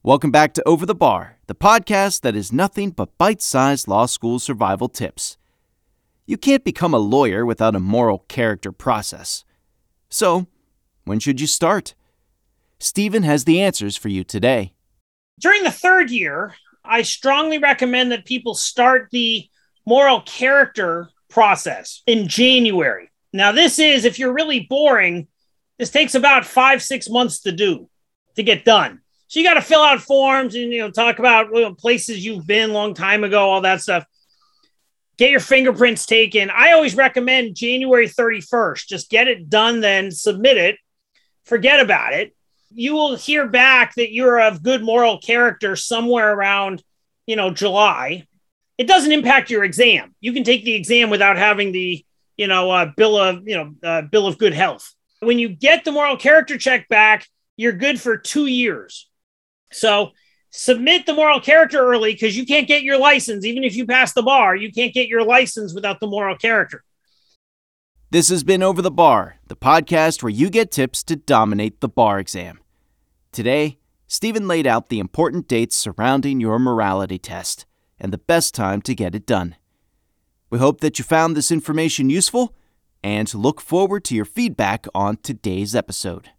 Welcome back to Over the Bar, the podcast that is nothing but bite-sized law school survival tips. You can't become a lawyer without a moral character process. So, when should you start? Stephen has the answers for you today. During the third year, I strongly recommend that people start the moral character process in January. Now, this is, if you're really boring, this takes about 5-6 months to get done. So you got to fill out forms and, talk about places you've been a long time ago, all that stuff. Get your fingerprints taken. I always recommend January 31st. Just get it done, then submit it. Forget about it. You will hear back that you're of good moral character somewhere around, July. It doesn't impact your exam. You can take the exam without having the, bill of good health. When you get the moral character check back, you're good for 2 years. So submit the moral character early because you can't get your license. Even if you pass the bar, you can't get your license without the moral character. This has been Over the Bar, the podcast where you get tips to dominate the bar exam. Today, Stephen laid out the important dates surrounding your morality test and the best time to get it done. We hope that you found this information useful and look forward to your feedback on today's episode.